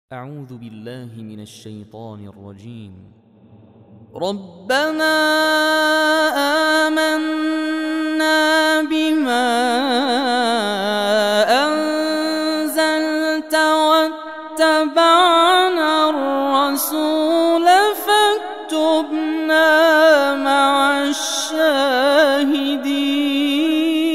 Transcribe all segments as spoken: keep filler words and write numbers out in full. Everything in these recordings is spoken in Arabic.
أعوذ بالله من الشيطان الرجيم. ربنا آمنا بما أنزلت واتبعنا الرسول فاكتبنا مع الشاهدين.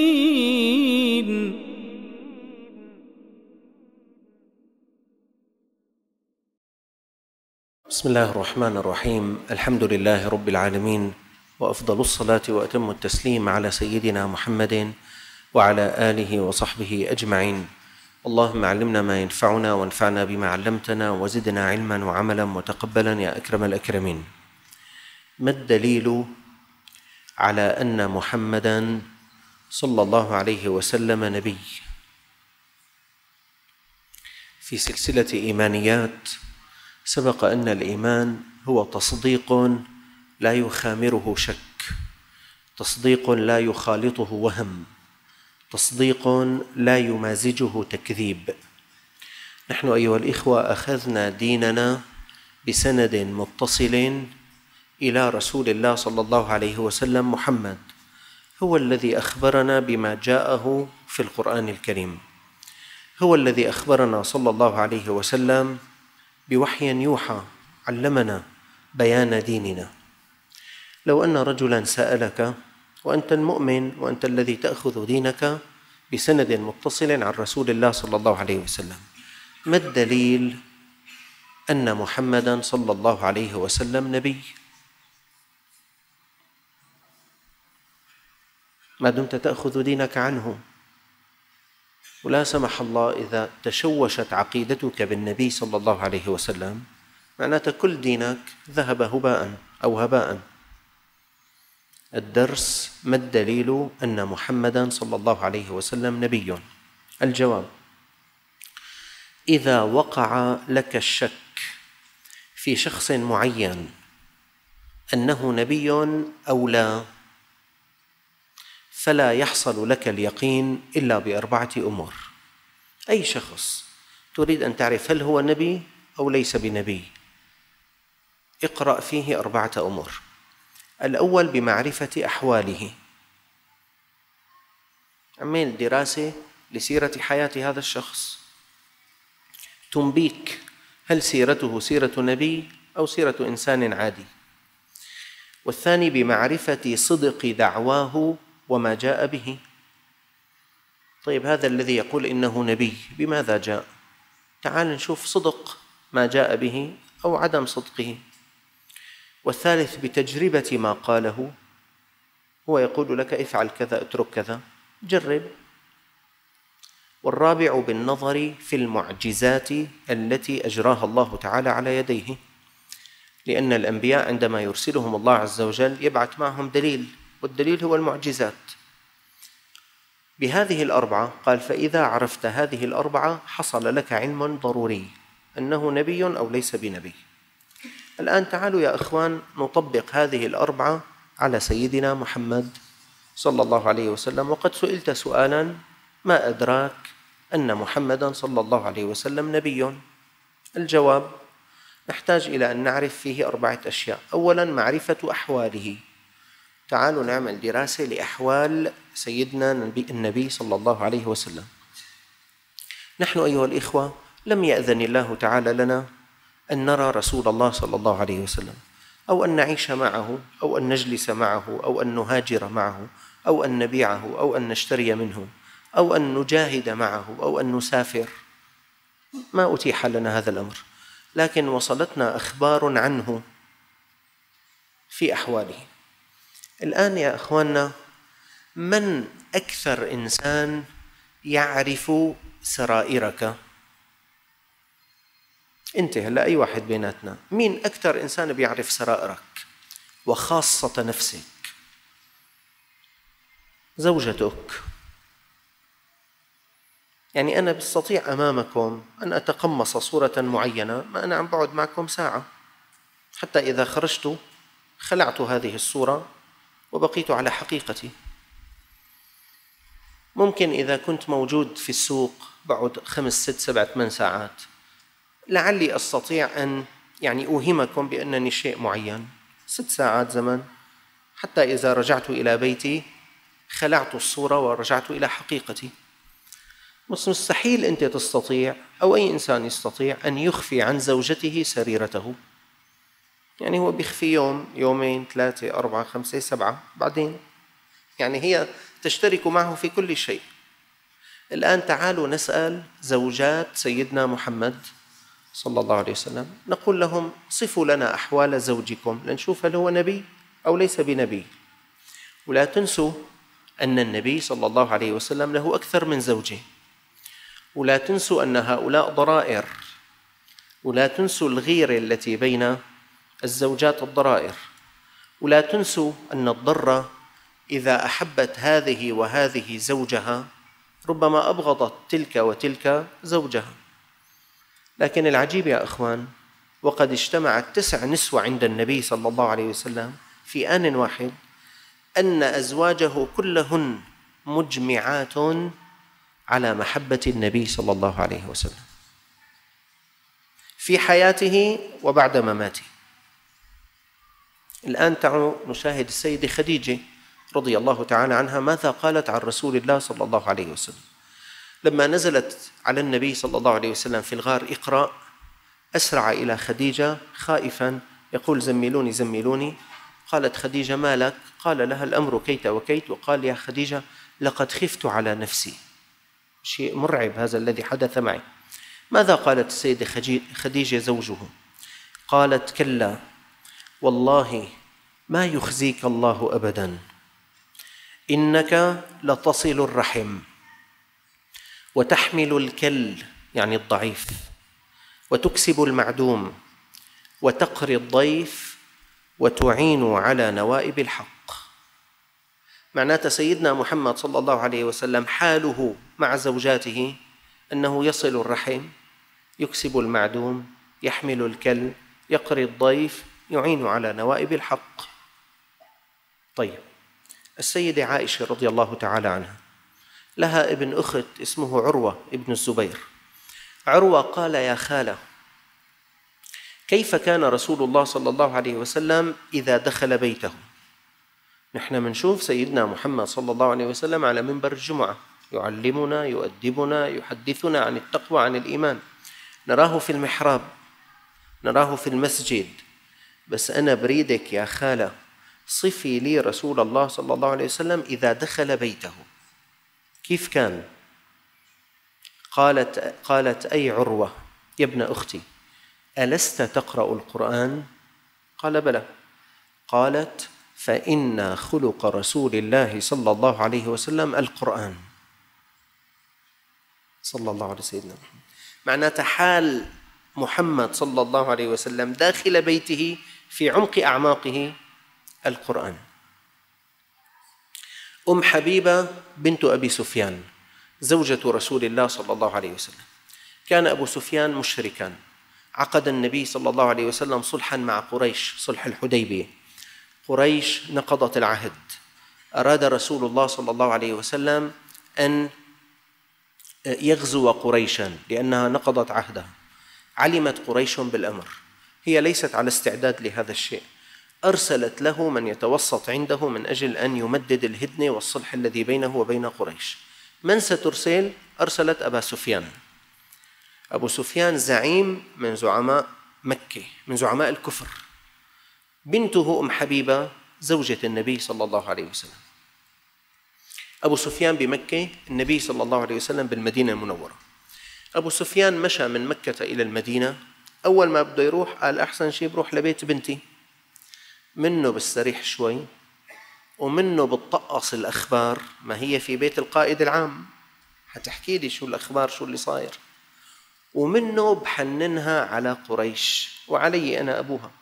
بسم الله الرحمن الرحيم. الحمد لله رب العالمين، وأفضل الصلاة وأتم التسليم على سيدنا محمد وعلى آله وصحبه أجمعين. اللهم علمنا ما ينفعنا وانفعنا بما علمتنا وزدنا علما وعملا متقبلا يا أكرم الأكرمين. ما الدليل على أن محمدا صلى الله عليه وسلم نبي؟ في سلسلة إيمانيات سبق أن الإيمان هو تصديق لا يخامره شك، تصديق لا يخالطه وهم، تصديق لا يمازجه تكذيب. نحن أيها الإخوة أخذنا ديننا بسند متصل إلى رسول الله صلى الله عليه وسلم. محمد هو الذي أخبرنا بما جاءه في القرآن الكريم، هو الذي أخبرنا صلى الله عليه وسلم بوحي يوحى، علمنا بيان ديننا. لو أن رجلا سألك وأنت المؤمن وأنت الذي تأخذ دينك بسند متصل عن رسول الله صلى الله عليه وسلم، ما الدليل أن محمدا صلى الله عليه وسلم نبي؟ ما دمت تأخذ دينك عنه، ولا سمح الله إذا تشوشت عقيدتك بالنبي صلى الله عليه وسلم، معناته كل دينك ذهب هباء أو هباء. الدرس: ما الدليل أن محمدا صلى الله عليه وسلم نبي؟ الجواب: إذا وقع لك الشك في شخص معين أنه نبي أو لا، فلا يحصل لك اليقين إلا بأربعة أمور. أي شخص تريد أن تعرف هل هو نبي أو ليس بنبي، اقرأ فيه أربعة أمور. الأول بمعرفة أحواله، اعمل دراسة لسيرة حياة هذا الشخص تنبيك هل سيرته سيرة نبي أو سيرة إنسان عادي. والثاني بمعرفة صدق دعواه وما جاء به. طيب، هذا الذي يقول إنه نبي بماذا جاء؟ تعال نشوف صدق ما جاء به أو عدم صدقه. والثالث بتجربة ما قاله، هو يقول لك افعل كذا اترك كذا، جرب. والرابع بالنظر في المعجزات التي أجراها الله تعالى على يديه، لأن الأنبياء عندما يرسلهم الله عز وجل يبعث معهم دليل، والدليل هو المعجزات. بهذه الأربعة قال: فإذا عرفت هذه الأربعة حصل لك علم ضروري أنه نبي أو ليس بنبي. الآن تعالوا يا أخوان نطبق هذه الأربعة على سيدنا محمد صلى الله عليه وسلم. وقد سئلت سؤالا: ما أدراك أن محمدا صلى الله عليه وسلم نبي؟ الجواب: نحتاج إلى أن نعرف فيه أربعة أشياء. أولا معرفة أحواله. تعالوا نعمل دراسة لأحوال سيدنا النبي صلى الله عليه وسلم. نحن أيها الإخوة لم يأذن الله تعالى لنا أن نرى رسول الله صلى الله عليه وسلم، أو أن نعيش معه، أو أن نجلس معه، أو أن نهاجر معه، أو أن نبيعه، أو أن نشتري منه، أو أن نجاهد معه، أو أن نسافر. ما أتيح لنا هذا الأمر، لكن وصلتنا أخبار عنه في أحواله. الآن يا أخواننا، من أكثر إنسان يعرف سرائرك؟ أنت هلأ أي واحد بيناتنا، مين أكثر إنسان بيعرف سرائرك وخاصة نفسك؟ زوجتك. يعني أنا بستطيع أمامكم أن أتقمص صورة معينة، ما أنا عم بقعد معكم ساعة، حتى إذا خرجت خلعت هذه الصورة وبقيت على حقيقتي. ممكن إذا كنت موجود في السوق بقعد خمس ست سبع ثمان ساعات، لعلي أستطيع أن يعني أوهمكم بأنني شيء معين، ست ساعات زمن، حتى إذا رجعت إلى بيتي خلعت الصورة ورجعت إلى حقيقتي. بس مستحيل أنت تستطيع أو أي إنسان يستطيع أن يخفي عن زوجته سريرته. يعني هو بيخفي يوم، يومين، ثلاثة، أربعة، خمسة، سبعة، بعدين يعني هي تشترك معه في كل شيء. الآن تعالوا نسأل زوجات سيدنا محمد صلى الله عليه وسلم، نقول لهم صفوا لنا أحوال زوجكم لنشوف هل هو نبي أو ليس بنبي. ولا تنسوا أن النبي صلى الله عليه وسلم له أكثر من زوجة، ولا تنسوا أن هؤلاء ضرائر، ولا تنسوا الغيرة التي بين الزوجات الضرائر، ولا تنسوا أن الضرة إذا أحبت هذه وهذه زوجها ربما أبغضت تلك وتلك زوجها. لكن العجيب يا أخوان، وقد اجتمعت تسع نسوة عند النبي صلى الله عليه وسلم في آن واحد، أن أزواجه كلهن مجمعات على محبة النبي صلى الله عليه وسلم في حياته وبعد مماته. الآن تعالوا نشاهد السيدة خديجة رضي الله تعالى عنها ماذا قالت عن رسول الله صلى الله عليه وسلم. لما نزلت على النبي صلى الله عليه وسلم في الغار اقرأ، أسرع إلى خديجة خائفا يقول زملوني زملوني. قالت خديجة ما لك؟ قال لها الأمر كيت وكيت، وقال يا خديجة لقد خفت على نفسي، شيء مرعب هذا الذي حدث معي. ماذا قالت السيدة خديجة زوجه؟ قالت كلا والله ما يخزيك الله أبدا، إنك لتصل الرحم وتحمل الكل يعني الضعيف، وتكسب المعدوم، وتقري الضيف، وتعين على نوائب الحق. معناته سيدنا محمد صلى الله عليه وسلم حاله مع زوجاته أنه يصل الرحم، يكسب المعدوم، يحمل الكل، يقري الضيف، يعين على نوائب الحق. طيب، السيدة عائشة رضي الله تعالى عنها لها ابن أخت اسمه عروة ابن الزبير. عروة قال يا خالة كيف كان رسول الله صلى الله عليه وسلم إذا دخل بيته؟ نحن منشوف سيدنا محمد صلى الله عليه وسلم على منبر الجمعة يعلمنا، يؤدبنا، يحدثنا عن التقوى، عن الإيمان، نراه في المحراب، نراه في المسجد. بس أنا بريدك يا خالة صفي لي رسول الله صلى الله عليه وسلم إذا دخل بيته كيف كان؟ قالت قالت أي عروة يا ابن أختي ألست تقرأ القرآن؟ قال بلى. قالت فإن خلق رسول الله صلى الله عليه وسلم القرآن. صلى الله عليه سيدنا محمد. معناته حال محمد صلى الله عليه وسلم داخل بيته في عمق أعماقه القرآن. أم حبيبة بنت أبي سفيان زوجة رسول الله صلى الله عليه وسلم، كان أبو سفيان مشركا، عقد النبي صلى الله عليه وسلم صلحا مع قريش، صلح الحديبية. قريش نقضت العهد، أراد رسول الله صلى الله عليه وسلم أن يغزو قريشا لأنها نقضت عهدها. علمت قريش بالأمر، هي ليست على استعداد لهذا الشيء، أرسلت له من يتوسط عنده من أجل أن يمدد الهدنة والصلح الذي بينه وبين قريش. من سترسل؟ أرسلت أبا سفيان. أبو سفيان زعيم من زعماء مكة، من زعماء الكفر. بنته أم حبيبة زوجة النبي صلى الله عليه وسلم. أبو سفيان بمكة، النبي صلى الله عليه وسلم بالمدينة المنورة. أبو سفيان مشى من مكة إلى المدينة، أول ما بده يروح قال أحسن شيء بروح لبيت بنتي، منه بستريح شوي ومنه بتطقص الأخبار، ما هي في بيت القائد العام حتحكي لي شو الأخبار شو اللي صاير، ومنه بحننها على قريش وعلي أنا أبوها.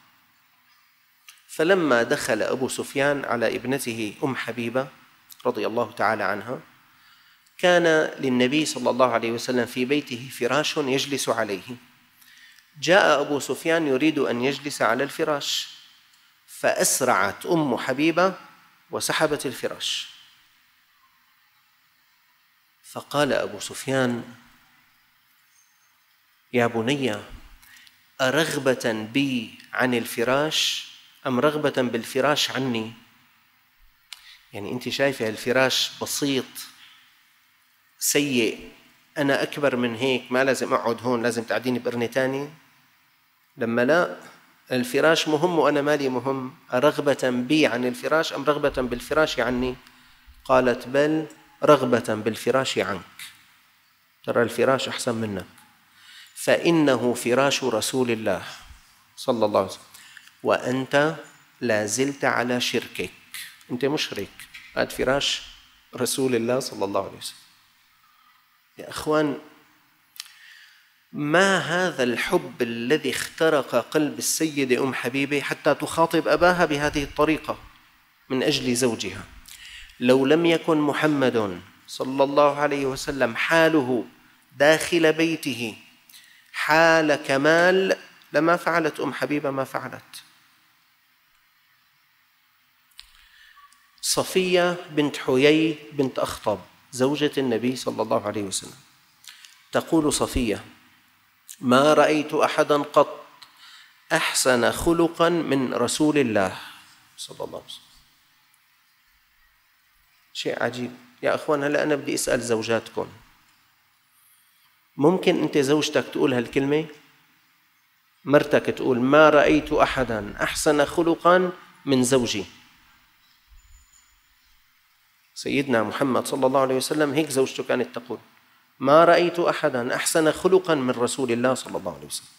فلما دخل أبو سفيان على ابنته أم حبيبة رضي الله تعالى عنها، كان للنبي صلى الله عليه وسلم في بيته فراش يجلس عليه. جاء أبو سفيان يريد أن يجلس على الفراش، فأسرعت أم حبيبة وسحبت الفراش. فقال أبو سفيان يا بني أرغبة بي عن الفراش أم رغبة بالفراش عني؟ يعني أنت شايفة الفراش بسيط سيء، أنا أكبر من هيك، ما لازم أقعد هون، لازم تعديني بقرنة تاني. لما لا، الفراش مهم وأنا مالي مهم، أرغبة بي عن الفراش أم رغبة بالفراش عني؟ قالت بل رغبة بالفراش عنك، ترى الفراش أحسن منك، فإنه فراش رسول الله صلى الله عليه وسلم وأنت لا زلت على شركك، أنت مشرك، هذا فراش رسول الله صلى الله عليه وسلم. يا أخوان، ما هذا الحب الذي اخترق قلب السيدة أم حبيبة حتى تخاطب أباها بهذه الطريقة من أجل زوجها؟ لو لم يكن محمد صلى الله عليه وسلم حاله داخل بيته حال كمال لما فعلت أم حبيبة ما فعلت. صفية بنت حيي بنت أخطب زوجة النبي صلى الله عليه وسلم، تقول صفية: ما رأيت أحدا قط أحسن خلقا من رسول الله صلى الله عليه وسلم. شيء عجيب يا أخوان. هلأ أنا بدي أسأل زوجاتكم، ممكن أنت زوجتك تقول هالكلمة؟ مرتك تقول: ما رأيت أحدا أحسن خلقا من زوجي. سيدنا محمد صلى الله عليه وسلم هيك زوجته كانت تقول: ما رأيت أحدا أحسن خلقا من رسول الله صلى الله عليه وسلم.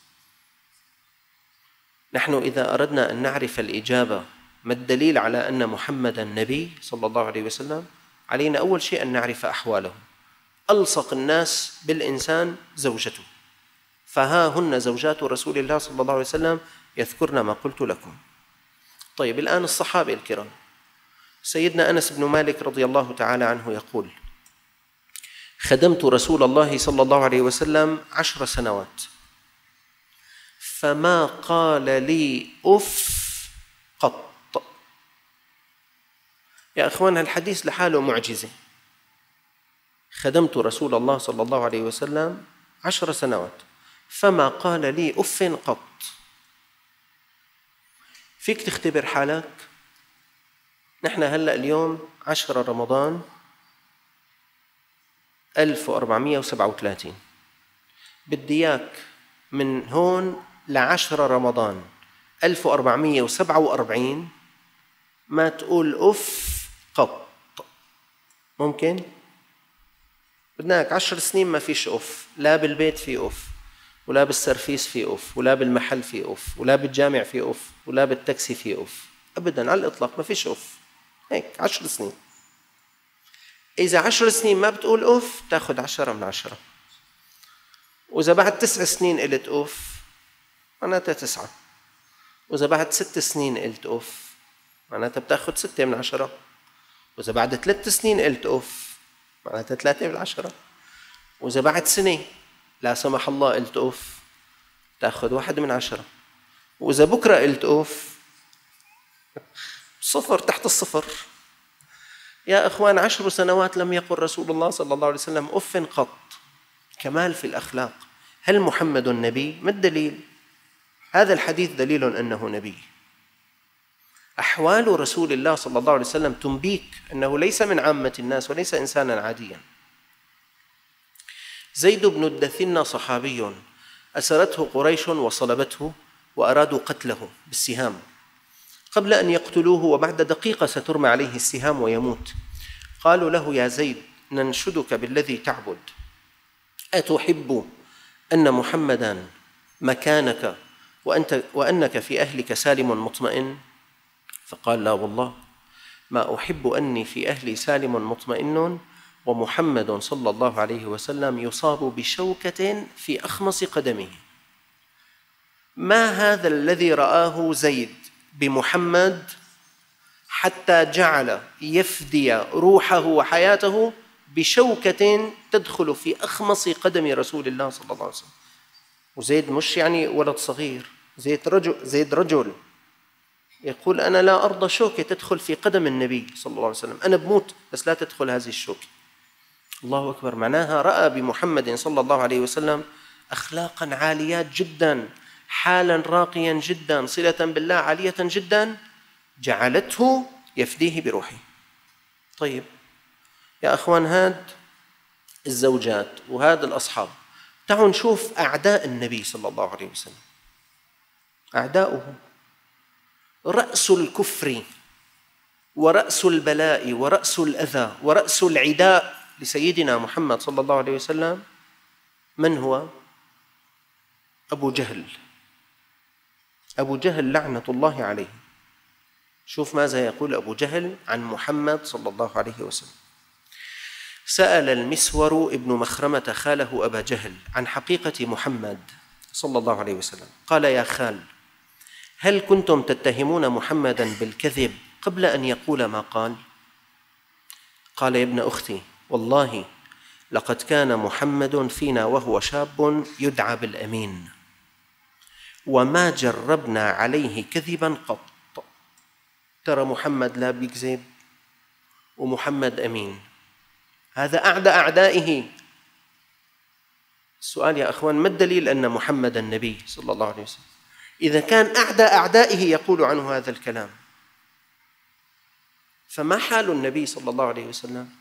نحن إذا أردنا أن نعرف الإجابة ما الدليل على أن محمدا نبي صلى الله عليه وسلم، علينا أول شيء أن نعرف أحواله. ألصق الناس بالإنسان زوجته، فها هن زوجات رسول الله صلى الله عليه وسلم يذكرن ما قلت لكم. طيب الآن الصحابة الكرام، سيدنا أنس بن مالك رضي الله تعالى عنه يقول: خدمت رسول الله صلى الله عليه وسلم عشر سنوات فما قال لي أف قط. يا أخوان، الحديث لحاله معجزة. خدمت رسول الله صلى الله عليه وسلم عشر سنوات فما قال لي أف قط. فيك تختبر حالك؟ نحن هلأ اليوم عشرة رمضان ألف وأربعمائة وسبعة وثلاثين، بدي إياك من هون لعشرة رمضان ألف وأربعمائة وسبعة وأربعين ما تقول أف قط. ممكن؟ بدناك عشر سنين ما فيش أف، لا بالبيت في أف، ولا بالسرفيس في أف، ولا بالمحل في أف، ولا بالجامع في أف، ولا بالتاكسي في أف، أبداً على الإطلاق ما فيش أف. هيك عشر سنين. إذا عشر سنين ما بتقول أف تأخذ عشرة من عشرة، وإذا بعد تسع سنين قلت أف معناتها تسعة، وإذا بعد ست سنين قلت أف معناتها بتأخذ ستة من عشرة، وإذا بعد ثلاث سنين قلت أف معناتها ثلاثة من عشرة، وإذا بعد سنة لا سمح الله قلت أف تأخذ واحد من عشرة، وإذا بكرة قلت أف صفر تحت الصفر. يا أخوان، عشر سنوات لم يقل رسول الله صلى الله عليه وسلم أف قط. كمال في الأخلاق. هل محمد نبي؟ ما الدليل؟ هذا الحديث دليل أنه نبي. أحوال رسول الله صلى الله عليه وسلم تنبيك أنه ليس من عامة الناس وليس إنسانا عاديا. زيد بن الدثنة صحابي أسرته قريش وصلبته وأرادوا قتله بالسهام، قبل أن يقتلوه وبعد دقيقة سترمى عليه السهام ويموت. قالوا له: يا زيد، ننشدك بالذي تعبد، أتحب أن محمداً مكانك وأنت وأنك في أهلك سالم مطمئن؟ فقال: لا والله، ما أحب أني في أهلي سالم مطمئن ومحمد صلى الله عليه وسلم يصاب بشوكة في أخمص قدمه. ما هذا الذي رآه زيد بمحمد حتى جعل يفدي روحه وحياته بشوكة تدخل في أخمص قدم رسول الله صلى الله عليه وسلم؟ وزيد مش يعني ولد صغير، زيد رجل, زيد رجل يقول: أنا لا أرضى شوكة تدخل في قدم النبي صلى الله عليه وسلم، أنا بموت بس لا تدخل هذه الشوكة. الله أكبر. معناها رأى بمحمد صلى الله عليه وسلم أخلاقا عاليات جدا حالا راقيا جدا صلة بالله عالية جدا جعلته يفديه بروحه. طيب يا أخوان، هاد الزوجات وهذا الأصحاب، تعالوا نشوف أعداء النبي صلى الله عليه وسلم. أعداؤه رأس الكفر ورأس البلاء ورأس الأذى ورأس العداء لسيدنا محمد صلى الله عليه وسلم من هو؟ أبو جهل. أبو جهل لعنة الله عليه. شوف ماذا يقول أبو جهل عن محمد صلى الله عليه وسلم. سأل المسور ابن مخرمة خاله أبا جهل عن حقيقة محمد صلى الله عليه وسلم، قال: يا خال، هل كنتم تتهمون محمدا بالكذب قبل أن يقول ما قال؟ قال: يا ابن أختي، والله لقد كان محمد فينا وهو شاب يدعى بالأمين، وما جربنا عليه كذبا قط. ترى محمد لا بيكذب ومحمد أمين، هذا أعدى أعدائه. السؤال يا أخوان، ما الدليل أن محمد النبي صلى الله عليه وسلم إذا كان أعدى أعدائه يقول عنه هذا الكلام؟ فما حال النبي صلى الله عليه وسلم؟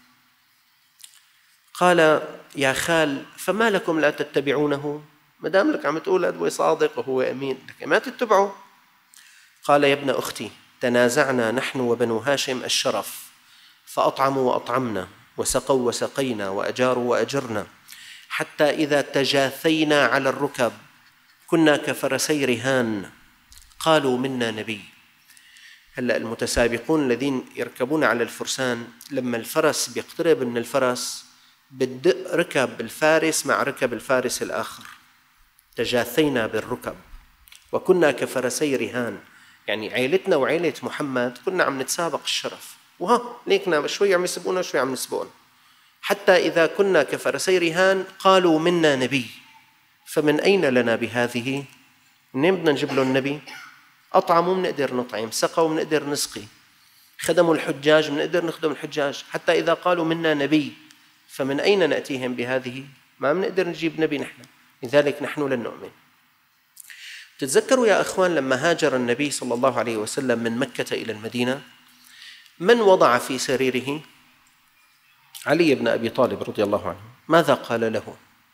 قال: يا خال، فما لكم لا تتبعونه؟ ما دام لك عم تقول هو صادق وهو أمين، لك ما تتبعه. قال: يا ابن أختي، تنازعنا نحن وبنو هاشم الشرف، فأطعموا وأطعمنا، وسقوا وسقينا، وأجاروا وأجرنا، حتى إذا تجاثينا على الركب كنا كفرسي رهان، قالوا منا نبي. هلأ المتسابقون الذين يركبون على الفرسان لما الفرس بيقترب من الفرس بدق ركب الفارس مع ركب الفارس الآخر. تجاثينا بالركب وكنا كفرسي رهان، يعني عيلتنا وعيلة محمد كنا عم نتسابق الشرف، وها ليكنا شوي عم يسبقونا شوي عم نسبقون، حتى إذا كنا كفرسي رهان قالوا منا نبي. فمن أين لنا بهذه؟ منين بدنا نجيب له النبي؟ أطعموا بنقدر نطعم، سقوا بنقدر نسقي، خدموا الحجاج بنقدر نخدم الحجاج، حتى إذا قالوا منا نبي فمن أين نأتيهم بهذه؟ ما بنقدر نجيب نبي نحن، لذلك نحن لن نؤمن. تتذكروا يا أخوان لما هاجر النبي صلى الله عليه وسلم من مكة إلى المدينة، من وضع في سريره؟ علي بن أبي طالب رضي الله عنه. ماذا قال له؟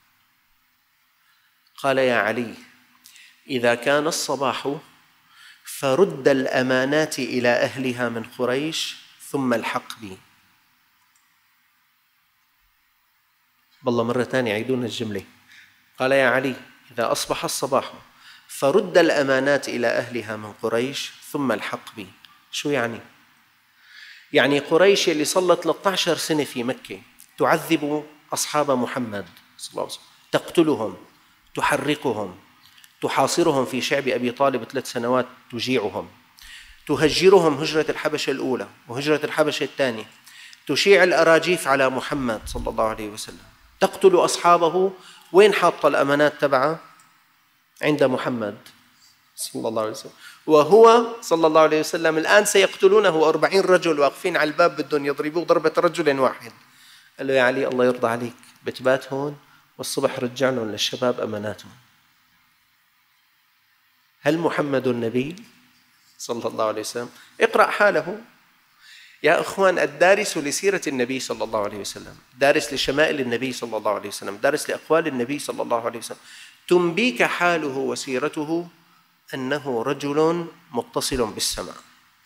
قال: يا علي، إذا كان الصباح فرد الأمانات إلى أهلها من قريش ثم الحق بي. بالله مرة ثانية عيدون الجملة. قال: يا علي، إذا أصبح الصباح فرد الأمانات إلى أهلها من قريش ثم الحق بي. شو يعني؟ يعني قريش اللي صلت ثلاثة عشر سنة في مكة تعذب أصحاب محمد صلى الله عليه وسلم، تقتلهم، تحرقهم، تحاصرهم في شعب أبي طالب ثلاث سنوات، تجيعهم، تهجرهم هجرة الحبشة الأولى وهجرة الحبشة الثانية، تشيع الأراجيف على محمد صلى الله عليه وسلم، تقتل أصحابه. وين حاط الأمانات تبعه؟ عند محمد صلى الله عليه وسلم، وهو صلى الله عليه وسلم الآن سيقتلونه أربعين رجل واقفين على الباب بدهم يضربوه ضربة رجل واحد. قال له: يا علي، الله يرضى عليك، بتبات هون والصبح رجع لهم للشباب أماناتهم. هل محمد النبي صلى الله عليه وسلم؟ اقرأ حاله يا أخوان. الدارس لسيرة النبي صلى الله عليه وسلم، دارس لشمائل النبي صلى الله عليه وسلم، دارس لأقوال النبي صلى الله عليه وسلم، تنبيك حاله وسيرته أنه رجل متصل بالسماء،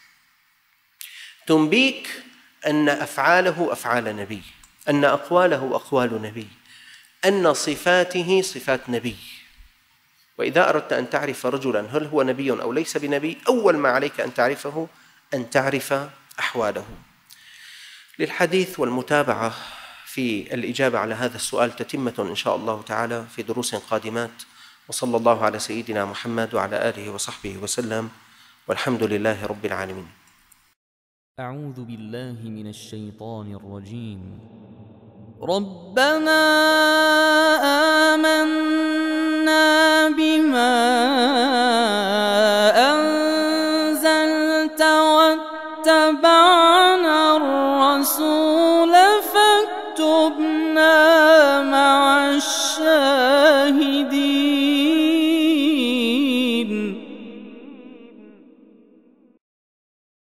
تنبيك أن أفعاله أفعال نبي، أن أقواله أقوال نبي، أن صفاته صفات نبي. وإذا أردت أن تعرف رجلا هل هو نبي أو ليس بنبي، أول ما عليك أن تعرفه أن تعرف أحواله. للحديث والمتابعة في الإجابة على هذا السؤال تتمة إن شاء الله تعالى في دروس قادمات. وصلى الله على سيدنا محمد وعلى آله وصحبه وسلم، والحمد لله رب العالمين. أعوذ بالله من الشيطان الرجيم. ربنا آمنا